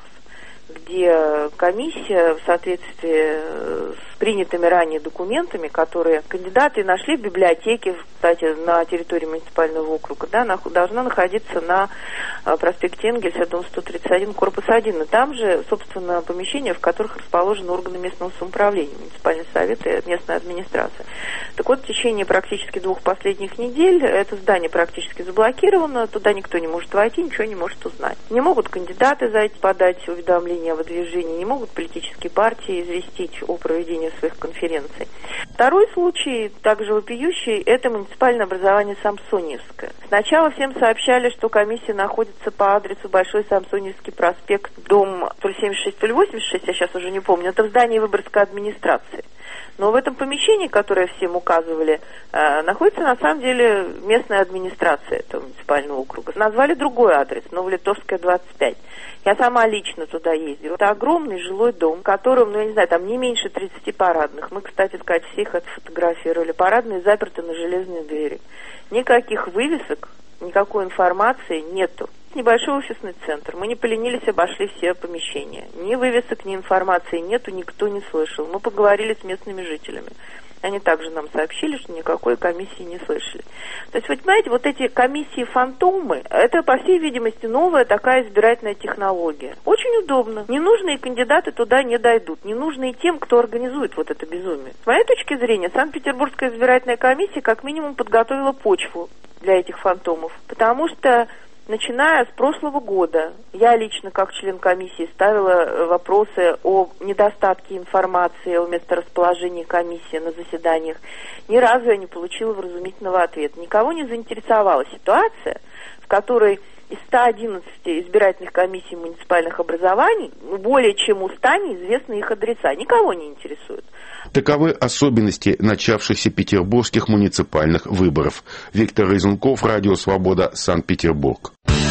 где комиссия в соответствии с принятыми ранее документами, которые кандидаты нашли в библиотеке, кстати, на территории муниципального округа, да, должна находиться на проспекте Энгельса, дом сто тридцать один, корпус один. И там же, собственно, помещения, в которых расположены органы местного самоуправления, муниципальный совет и местная администрация. Так вот, в течение практически двух последних недель это здание практически заблокировано, туда никто не может войти, ничего не может узнать. Не могут кандидаты зайти, подать уведомления о выдвижении, не могут политические партии известить о проведении своих конференций. Второй случай, также вопиющий, это муниципальное образование Самсоньевское. Сначала всем сообщали, что комиссия находится по адресу Большой Самсоньевский проспект, дом то ли семьдесят шесть, то ли восемьдесят шесть, я сейчас уже не помню, это в здании Выборгской администрации. Но в этом помещении, которое всем указывали, э, находится на самом деле местная администрация этого муниципального округа. Назвали другой адрес, Новолитовская, двадцать пять. Я сама лично туда ездила. Это огромный жилой дом, в котором, ну, я не знаю, там не меньше тридцати парадных. Мы, кстати сказать, всех отфотографировали. Парадные заперты на железные двери. Никаких вывесок, никакой информации нету. Небольшой офисный центр. Мы не поленились, обошли все помещения. Ни вывесок, ни информации нету, никто не слышал. Мы поговорили с местными жителями. Они также нам сообщили, что никакой комиссии не слышали. То есть, вы понимаете, вот эти комиссии-фантомы, это, по всей видимости, новая такая избирательная технология. Очень удобно. Ненужные кандидаты туда не дойдут. Ненужные тем, кто организует вот это безумие. С моей точки зрения, Санкт-Петербургская избирательная комиссия как минимум подготовила почву для этих фантомов. Потому что начиная с прошлого года, я лично, как член комиссии, ставила вопросы о недостатке информации о месторасположении комиссии на заседаниях. Ни разу я не получила вразумительного ответа. Никого не заинтересовала ситуация, в которой из ста одиннадцати избирательных комиссий муниципальных образований более чем у ста неизвестны их адреса. Никого не интересует. Таковы особенности начавшихся петербургских муниципальных выборов. Виктор Изунков, Радио Свобода, Санкт-Петербург.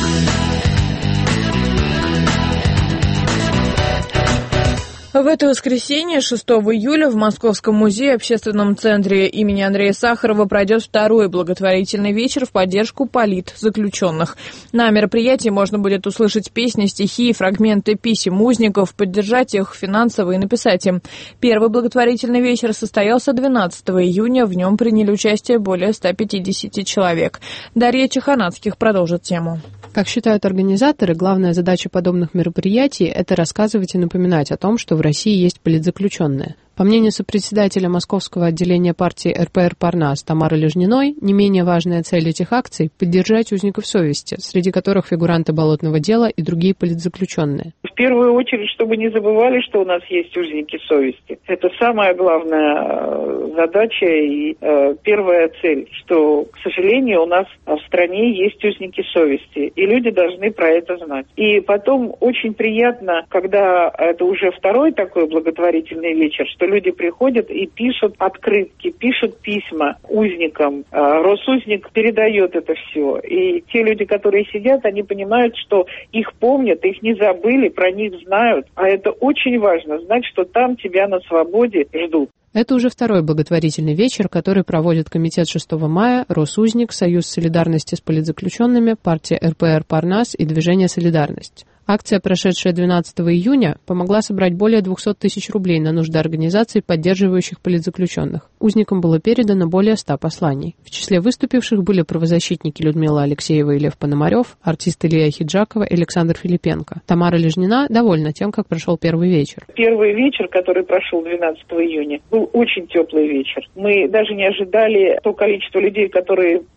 В это воскресенье, шестого июля, в Московском музее общественном центре имени Андрея Сахарова пройдет второй благотворительный вечер в поддержку политзаключенных. На мероприятии можно будет услышать песни, стихи и фрагменты писем узников, поддержать их финансово и написать им. Первый благотворительный вечер состоялся двенадцатого июня, в нем приняли участие более ста пятидесяти человек. Дарья Чеханацких продолжит тему. Как считают организаторы, главная задача подобных мероприятий – это рассказывать и напоминать о том, что в России есть политзаключенные. По мнению сопредседателя Московского отделения партии эр пэ эр «Парнас» Тамары Лежниной, не менее важная цель этих акций – поддержать узников совести, среди которых фигуранты болотного дела и другие политзаключенные. В первую очередь, чтобы не забывали, что у нас есть узники совести. Это самая главная задача и э, первая цель, что, к сожалению, у нас в стране есть узники совести, и люди должны про это знать. И потом очень приятно, когда это уже второй такой благотворительный вечер, что люди приходят и пишут открытки, пишут письма узникам. Росузник передает это все. И те люди, которые сидят, они понимают, что их помнят, их не забыли, про них знают. А это очень важно, знать, что там тебя на свободе ждут. Это уже второй благотворительный вечер, который проводит Комитет шестого мая, Росузник, Союз солидарности с политзаключенными, партия эр пэ эр «Парнас» и Движение «Солидарность». Акция, прошедшая двенадцатого июня, помогла собрать более двухсот тысяч рублей на нужды организаций, поддерживающих политзаключенных. Узникам было передано более ста посланий. В числе выступивших были правозащитники Людмила Алексеева и Лев Пономарев, артисты Лия Хиджакова и Александр Филипенко. Тамара Лежнина довольна тем, как прошел первый вечер. Первый вечер, который прошел двенадцатого июня, был очень теплый вечер. Мы даже не ожидали то количество людей, которые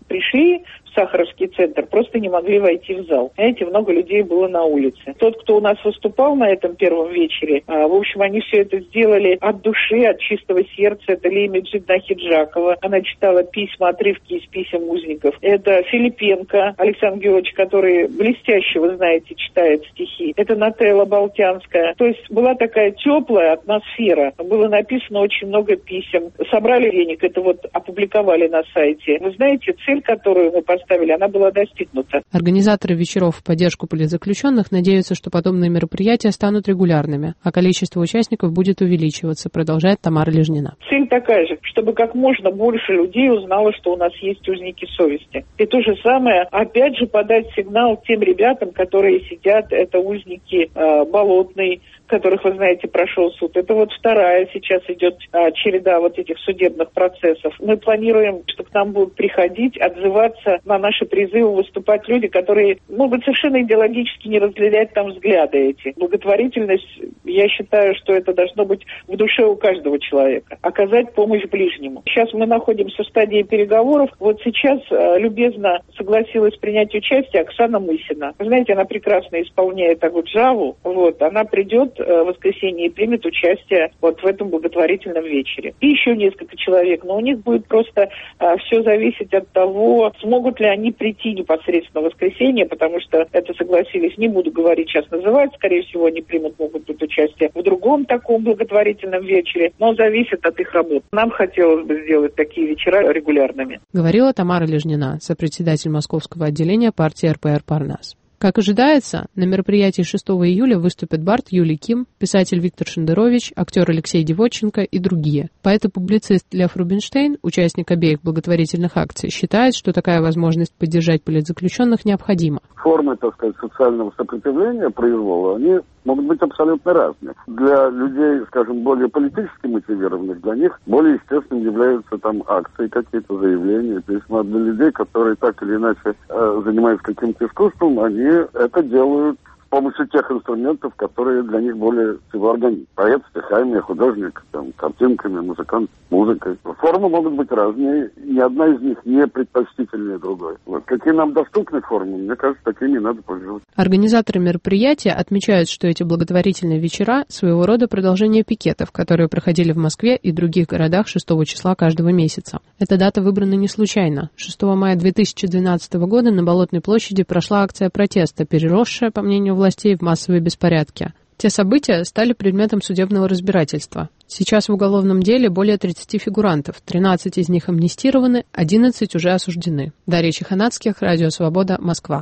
пришли в Сахаровский центр, просто не могли войти в зал. Знаете, много людей было на улице. Тот, кто у нас выступал на этом первом вечере, в общем, они все это сделали от души, от чистого сердца. Это Лейми Джиднахиджакова. Она читала письма, отрывки из писем узников. Это Филипенко Александр Георгиевич, который блестяще, вы знаете, читает стихи. Это Нателла Болтянская. То есть была такая теплая атмосфера. Было написано очень много писем. Собрали денег, это вот опубликовали на сайте. Вы знаете, цель, которую мы поставили, она была достигнута. Организаторы вечеров в поддержку политзаключенных надеются, что подобные мероприятия станут регулярными, а количество участников будет увеличиваться, продолжает Тамара Лежнина. Цель такая же, чтобы как можно больше людей узнало, что у нас есть узники совести. И то же самое, опять же, подать сигнал тем ребятам, которые сидят, это узники э, Болотный, которых, вы знаете, прошел суд. Это вот вторая сейчас идет а, череда вот этих судебных процессов. Мы планируем, что к нам будут приходить, отзываться на наши призывы, выступать люди, которые могут совершенно идеологически не разделять там взгляды эти. Благотворительность, я считаю, что это должно быть в душе у каждого человека. Оказать помощь ближнему. Сейчас мы находимся в стадии переговоров. Вот сейчас а, любезно согласилась принять участие Оксана Мысина. Вы знаете, она прекрасно исполняет Агуджаву. Вот, она придет в воскресенье и примет участие вот в этом благотворительном вечере. И еще несколько человек, но у них будет просто а, все зависеть от того, смогут ли они прийти непосредственно в воскресенье, потому что это согласились, не буду говорить сейчас называть, скорее всего, они примут, могут быть участие в другом таком благотворительном вечере, но зависит от их работы. Нам хотелось бы сделать такие вечера регулярными. Говорила Тамара Лежнина, сопредседатель московского отделения партии эр пэ эр «Парнас». Как ожидается, на мероприятии шестого июля выступят бард Юлий Ким, писатель Виктор Шендерович, актер Алексей Девотченко и другие. Поэт-публицист Лев Рубинштейн, участник обеих благотворительных акций, считает, что такая возможность поддержать политзаключенных необходима. Формы, так сказать, социального сопротивления, произвола, они могут быть абсолютно разные. Для людей, скажем, более политически мотивированных, для них более естественным являются там акции, какие-то заявления, письма. Для людей, которые так или иначе э, занимаются каким-то искусством, они это делают с помощью тех инструментов, которые для них более всего органичны. Поэт, стихами, художник, там, картинками, музыкант, музыкой. Формы могут быть разные, ни одна из них не предпочтительнее другой. Вот. Какие нам доступны формы, мне кажется, такими надо пользоваться. Организаторы мероприятия отмечают, что эти благотворительные вечера – своего рода продолжение пикетов, которые проходили в Москве и других городах шестого числа каждого месяца. Эта дата выбрана не случайно. шестого мая две тысячи двенадцатого года на Болотной площади прошла акция протеста, переросшая, по мнению властей, в массовые беспорядки. Те события стали предметом судебного разбирательства. Сейчас в уголовном деле более тридцати фигурантов, тринадцать из них амнистированы, одиннадцать уже осуждены. Дарья Чеханацких, Радио Свобода, Москва.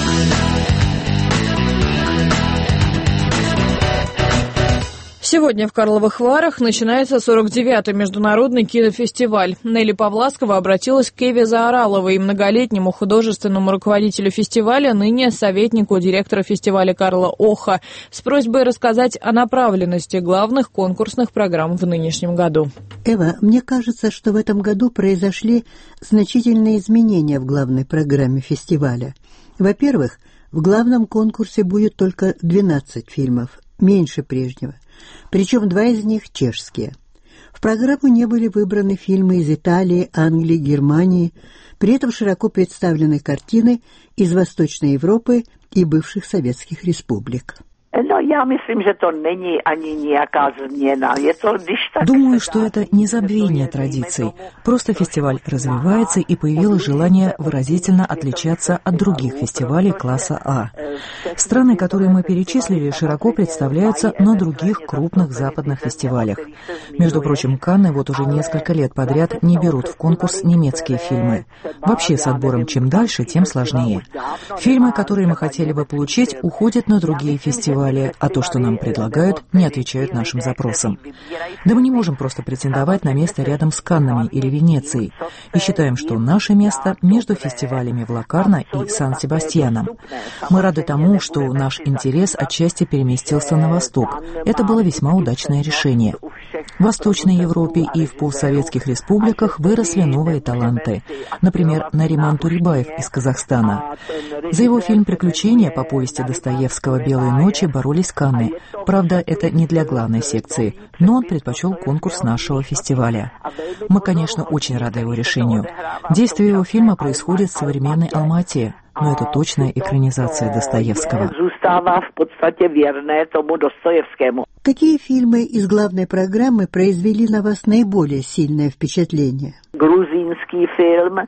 Сегодня в Карловых Варах начинается сорок девятый международный кинофестиваль. Нелли Павласкова обратилась к Эве Заораловой, многолетнему художественному руководителю фестиваля, ныне советнику директора фестиваля Карла Оха, с просьбой рассказать о направленности главных конкурсных программ в нынешнем году. Эва, мне кажется, что в этом году произошли значительные изменения в главной программе фестиваля. Во-первых, в главном конкурсе будет только двенадцать фильмов, меньше прежнего. Причем два из них чешские. В программу не были выбраны фильмы из Италии, Англии, Германии, при этом широко представлены картины из Восточной Европы и бывших советских республик. No, ja myslím, že to není ani nějaká změna. Je to, když tak... Думаю, что это не забвение традиций. Просто фестиваль развивается, и появилось желание выразительно отличаться от других фестивалей класса А. Страны, которые мы перечислили, широко представляются на других крупных западных фестивалях. Между прочим, Канны вот уже несколько лет подряд не берут в конкурс немецкие фильмы. Вообще с отбором чем дальше, тем сложнее. Фильмы, которые мы хотели бы получить, уходят на другие фестивали, а то, что нам предлагают, не отвечают нашим запросам. Да мы не можем просто претендовать на место рядом с Каннами или Венецией, и считаем, что наше место между фестивалями в Локарно и Сан-Себастьяном. Мы рады тому, что наш интерес отчасти переместился на восток. Это было весьма удачное решение. В Восточной Европе и в постсоветских республиках выросли новые таланты. Например, Нариман Турибаев из Казахстана. За его фильм «Приключения» по повести Достоевского «Белые ночи» боролись Канны. Правда, это не для главной секции, но он предпочел конкурс нашего фестиваля. Мы, конечно, очень рады его решению. Действие его фильма происходит в современной Алма-Ате, но это точная экранизация Достоевского. Какие фильмы из главной программы произвели на вас наиболее сильное впечатление? Грузинский фильм,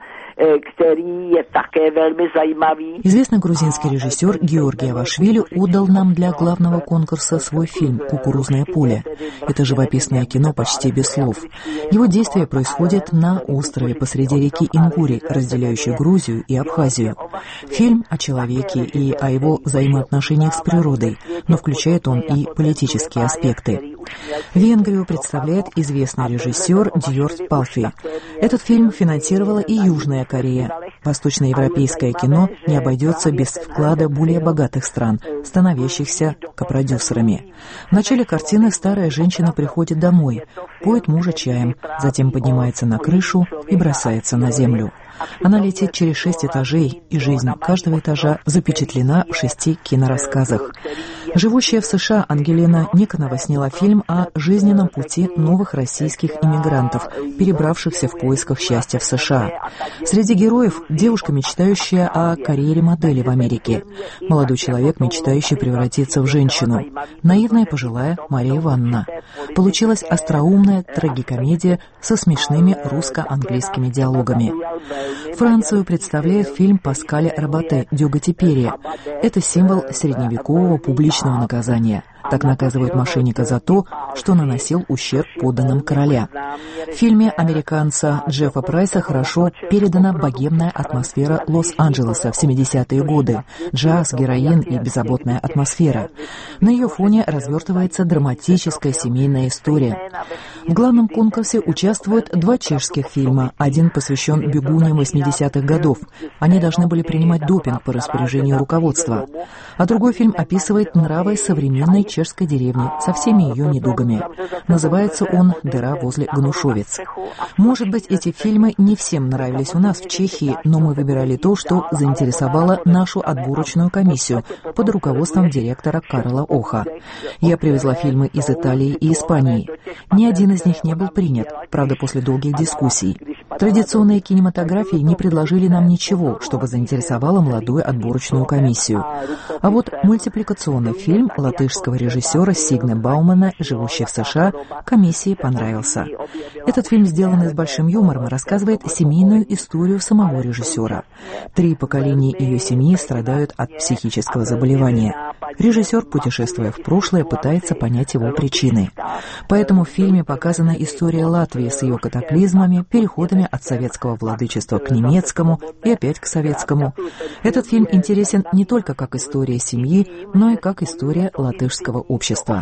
который také velmi zajímavý. Известный грузинский режиссер Георгий Авашвили отдал нам для главного конкурса свой фильм «Кукурузное поле». Это живописное кино почти без слов. Его действие происходит на острове посреди реки Ингури, разделяющей Грузию и Абхазию. Фильм о человеке и о его взаимоотношениях с природой, но включает он и политические аспекты. Венгрию представляет известный режиссер Дьорд Палфи. Этот фильм финансировала и Южная Корея. Восточноевропейское кино не обойдется без вклада более богатых стран, становящихся копродюсерами. В начале картины старая женщина приходит домой, поет мужа чаем, затем поднимается на крышу и бросается на землю. Она летит через шесть этажей, и жизнь каждого этажа запечатлена в шести кинорассказах. Живущая в США Ангелина Никонова сняла фильм о жизненном пути новых российских иммигрантов, перебравшихся в поисках счастья в США. Среди героев девушка, мечтающая о карьере модели в Америке, молодой человек, мечтающий превратиться в женщину, наивная пожилая Мария Ивановна. Получилась остроумная трагикомедия со смешными русско-английскими диалогами. Францию представляет фильм Паскаля Рабате «Дёготиперия». Это символ средневекового публичного наказания. Так наказывают мошенника за то, что наносил ущерб подданным короля. В фильме американца Джеффа Прайса хорошо передана богемная атмосфера Лос-Анджелеса в семидесятые годы, джаз, героин и беззаботная атмосфера. На ее фоне развертывается драматическая семейная история. В главном конкурсе участвуют два чешских фильма. Один посвящен бегуньям восьмидесятых годов. Они должны были принимать допинг по распоряжению руководства. А другой фильм описывает нравы современной чешской деревни со всеми ее недугами. Называется он «Дыра возле Гнушовец». Может быть, эти фильмы не всем нравились у нас в Чехии, но мы выбирали то, что заинтересовало нашу отборочную комиссию под руководством директора Карла Оха. Я привезла фильмы из Италии и Испании. Ни один из них не был принят, правда, после долгих дискуссий. Традиционные кинематографии не предложили нам ничего, чтобы заинтересовало молодую отборочную комиссию. А вот мультипликационный фильм латышского режиссера Сигне Баумана, живущий в США, комиссии понравился. Этот фильм, сделанный с большим юмором, рассказывает семейную историю самого режиссера. Три поколения ее семьи страдают от психического заболевания. Режиссер, путешествуя в прошлое, пытается понять его причины. Поэтому в фильме показана история Латвии с ее катаклизмами, переходами от советского владычества к немецкому и опять к советскому. Этот фильм интересен не только как история семьи, но и как история латышского общества.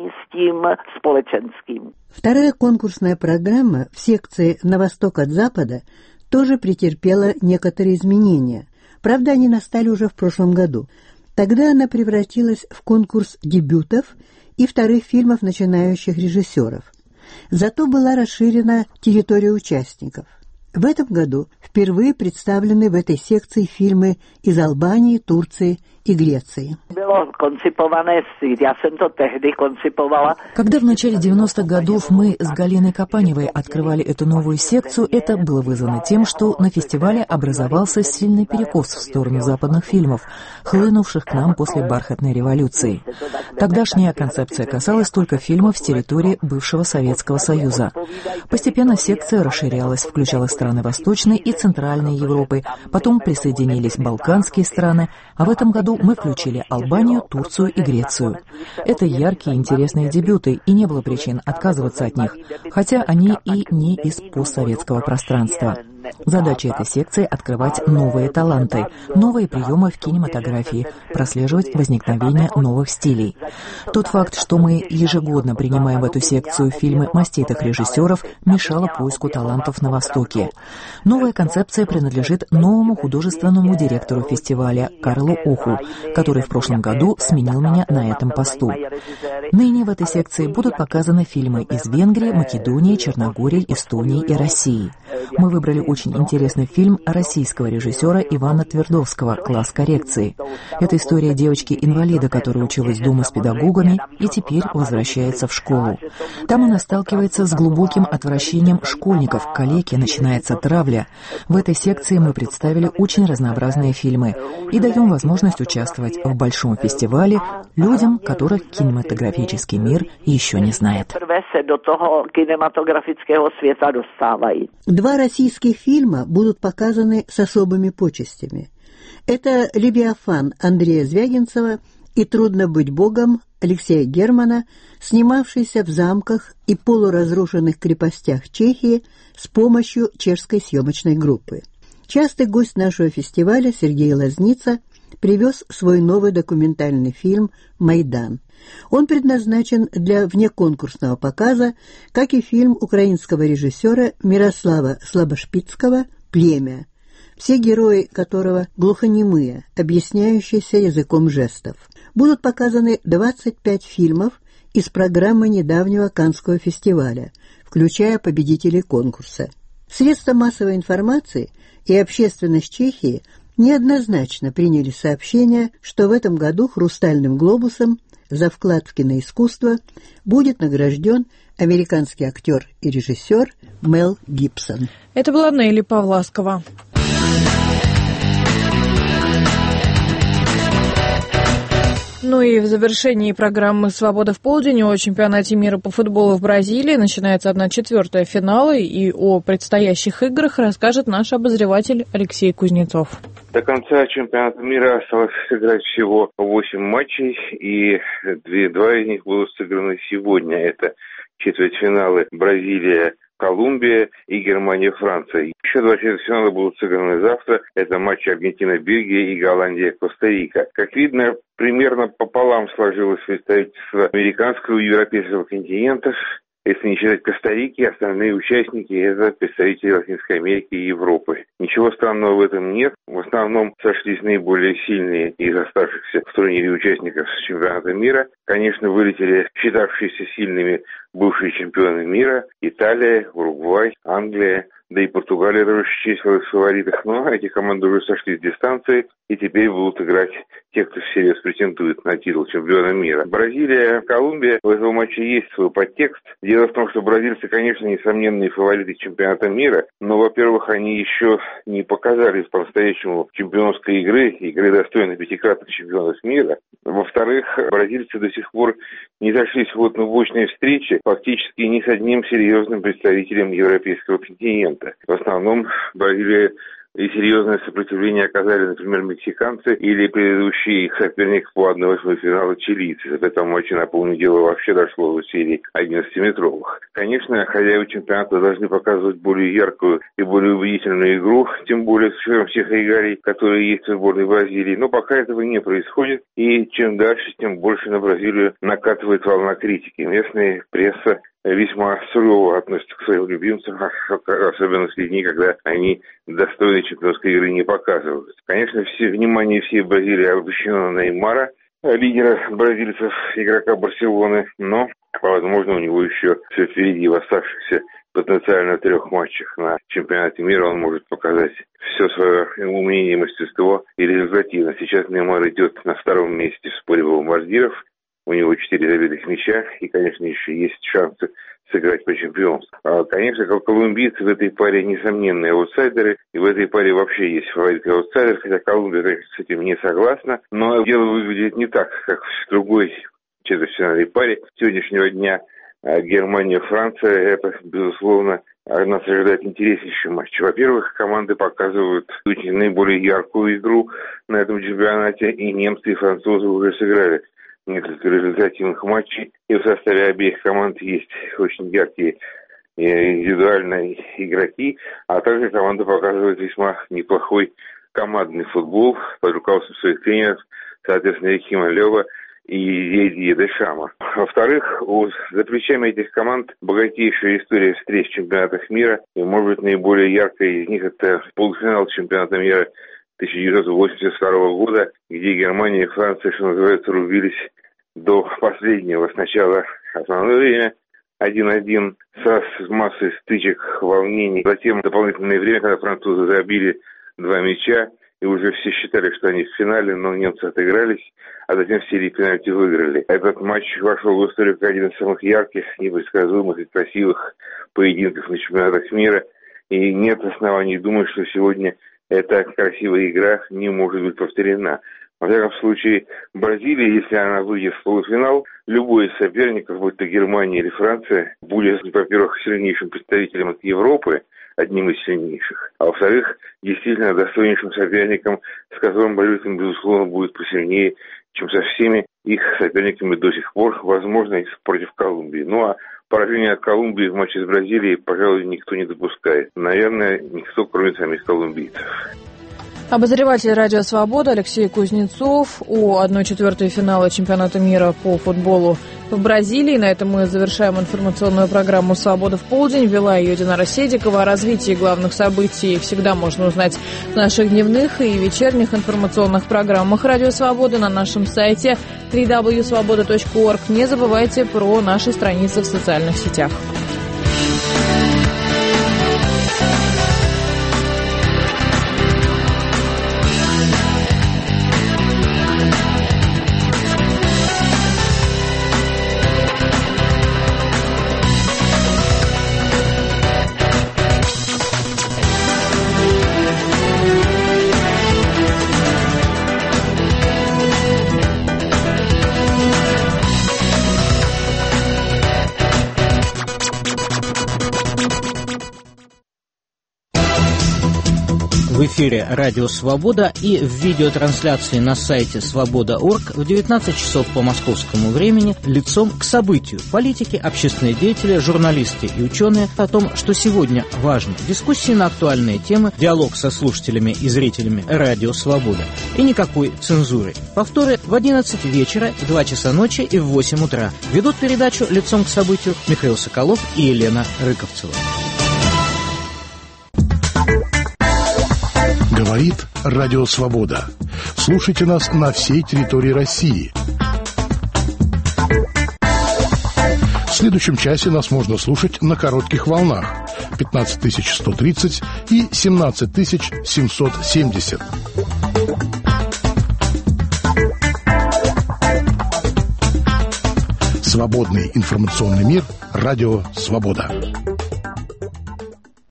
Вторая конкурсная программа в секции «На восток от запада» тоже претерпела некоторые изменения. Правда, они настали уже в прошлом году. Тогда она превратилась в конкурс дебютов и вторых фильмов начинающих режиссеров. Зато была расширена территория участников. В этом году впервые представлены в этой секции фильмы из Албании, Турции и Греции. Когда в начале девяностых годов мы с Галиной Капаневой открывали эту новую секцию, это было вызвано тем, что на фестивале образовался сильный перекос в сторону западных фильмов, хлынувших к нам после бархатной революции. Тогдашняя концепция касалась только фильмов с территории бывшего Советского Союза. Постепенно секция расширялась, включала страны Восточной и Центральной Европы, потом присоединились балканские страны, а в этом году мы включили Албанию, Турцию и Грецию. Это яркие и интересные дебюты, и не было причин отказываться от них, хотя они и не из постсоветского пространства. Задача этой секции — открывать новые таланты, новые приемы в кинематографии, прослеживать возникновение новых стилей. Тот факт, что мы ежегодно принимаем в эту секцию фильмы маститых режиссеров, мешало поиску талантов на Востоке. Новая концепция принадлежит новому художественному директору фестиваля Карлу Оху, который в прошлом году сменил меня на этом посту. Ныне в этой секции будут показаны фильмы из Венгрии, Македонии, Черногории, Эстонии и России. Мы выбрали очень интересный фильм российского режиссера Ивана Твердовского «Класс коррекции». Это история девочки-инвалида, которая училась дома с педагогами и теперь возвращается в школу. Там она сталкивается с глубоким отвращением школьников к калеке, начинается травля. В этой секции мы представили очень разнообразные фильмы и даем возможность участвовать в большом фестивале людям, которых кинематографический мир еще не знает. Два российских фильма будут показаны с особыми почестями. Это «Левиафан» Андрея Звягинцева и «Трудно быть богом» Алексея Германа, снимавшийся в замках и полуразрушенных крепостях Чехии с помощью чешской съемочной группы. Частый гость нашего фестиваля Сергей Лазница привез свой новый документальный фильм «Майдан». Он предназначен для внеконкурсного показа, как и фильм украинского режиссера Мирослава Слабошпицкого «Племя», все герои которого глухонемые, объясняющиеся языком жестов. Будут показаны двадцать пять фильмов из программы недавнего Каннского фестиваля, включая победителей конкурса. Средства массовой информации и общественность Чехии неоднозначно приняли сообщение, что в этом году «Хрустальным глобусом» за вклад в киноискусство будет награжден американский актер и режиссер Мел Гибсон. Это была Нелли Павласкова. Ну и в завершении программы «Свобода в полдень» о чемпионате мира по футболу в Бразилии начинается одна четвертая финала, и о предстоящих играх расскажет наш обозреватель Алексей Кузнецов. До конца чемпионата мира осталось сыграть всего восемь матчей, и две, два из них будут сыграны сегодня. Это четвертьфиналы Бразилия, Колумбия и Германия-Франция. Еще два четвертьфинала будут сыграны завтра. Это матчи Аргентина-Бельгия и Голландия-Коста-Рика. Как видно, примерно пополам сложилось представительство американского и европейского континентов. Если не считать Коста-Рики, остальные участники – это представители Латинской Америки и Европы. Ничего странного в этом нет. В основном сошлись наиболее сильные из оставшихся в турнире участников чемпионата мира. Конечно, вылетели считавшиеся сильными бывшие чемпионы мира – Италия, Уругвай, Англия, да и Португалия тоже числилась в фаворитах. Но эти команды уже сошли с дистанции, и теперь будут играть те, кто всерьез претендует на титул чемпиона мира. Бразилия, Колумбия, в этом матче есть свой подтекст. Дело в том, что бразильцы, конечно, несомненные фавориты чемпионата мира, но, во-первых, они еще не показали по-настоящему чемпионской игры, игры достойной пятикратных чемпионов мира. Во-вторых, бразильцы до сих пор не зашлись вот на очной встрече фактически ни с одним серьезным представителем европейского континента. В основном Бразилия и серьезное сопротивление оказали, например, мексиканцы или предыдущий их соперник по одной восьмой финала чилийцы. В этом матче, напомню, дело вообще дошло до серии одиннадцатиметровых. Конечно, хозяева чемпионата должны показывать более яркую и более убедительную игру, тем более с учетом всех регалий, которые есть в сборной Бразилии. Но пока этого не происходит, и чем дальше, тем больше на Бразилию накатывает волна критики. Местная пресса весьма сурово относятся к своим любимцам, особенно в те дни, когда они достойной чемпионской игры не показывают. Конечно, все, внимание всей Бразилии обращено на Неймара, лидера бразильцев, игрока Барселоны, но, возможно, у него еще все впереди в оставшихся потенциально трех матчах на чемпионате мира. Он может показать все свое умение, мастерство и результативно. Сейчас Неймар идет на втором месте в споре бомбардиров. У него четыре забитых мяча, и, конечно, еще есть шансы сыграть по чемпионству. А, конечно, как колумбийцы в этой паре несомненные аутсайдеры, и в этой паре вообще есть фаворит и аутсайдер, хотя Колумбия, конечно, с этим не согласна, но дело выглядит не так, как в другой четвертьфинальной паре сегодняшнего дня. Германия-Франция, это, безусловно, нас ожидает интереснейший матч. Во-первых, команды показывают наиболее яркую игру на этом чемпионате, и немцы и французы уже сыграли несколько результативных матчей, и в составе обеих команд есть очень яркие индивидуальные игроки, а также команда показывает весьма неплохой командный футбол под руководством своих тренеров, соответственно, Якима Лева и Дидье Дешама. Во-вторых, у, за плечами этих команд богатейшая история встреч в чемпионатах мира, и, может быть, наиболее яркая из них это полуфинал чемпионата мира тысяча девятьсот восемьдесят второго года, где Германия и Франция, что называется, рубились до последнего. Сначала основное время один-один с массой стычек, волнений. Затем дополнительное время, когда французы забили два мяча, и уже все считали, что они в финале, но немцы отыгрались, а затем в серии пенальти выиграли. Этот матч вошел в историю как один из самых ярких, непредсказуемых и красивых поединков на чемпионатах мира, и нет оснований думать, что сегодня эта красивая игра не может быть повторена. Во всяком случае, Бразилия, если она выйдет в полуфинал, любой из соперников, будь то Германия или Франция, будет, во-первых, сильнейшим представителем от Европы, одним из сильнейших, а во-вторых, действительно достойнейшим соперником, с которым Бразилия, безусловно, будет посильнее, чем со всеми их соперниками до сих пор, возможно, против Колумбии. Ну а поражение от Колумбии в матче с Бразилией, пожалуй, никто не допускает. Наверное, никто, кроме самих колумбийцев. Обозреватель «Радио Свобода» Алексей Кузнецов о одной четвертой финала чемпионата мира по футболу в Бразилии. На этом мы завершаем информационную программу «Свобода в полдень». Вела ее Динара Седикова. О развитии главных событий всегда можно узнать в наших дневных и вечерних информационных программах «Радио Свобода» на нашем сайте дабл ю дабл ю дабл ю точка свобода точка орг. Не забывайте про наши страницы в социальных сетях. В эфире «Радио Свобода» и в видеотрансляции на сайте свобода точка орг в девятнадцать часов по московскому времени лицом к событию. Политики, общественные деятели, журналисты и ученые о том, что сегодня важно. Дискуссии на актуальные темы, диалог со слушателями и зрителями «Радио Свобода». И никакой цензуры. Повторы в одиннадцать вечера, в два часа ночи и в восемь утра. Ведут передачу «Лицом к событию» Михаил Соколов и Елена Рыковцева. Говорит Радио Свобода. Слушайте нас на всей территории России. В следующем часе нас можно слушать на коротких волнах пятнадцать тысяч сто тридцать и семнадцать тысяч семьсот семьдесят. Свободный информационный мир. Радио Свобода.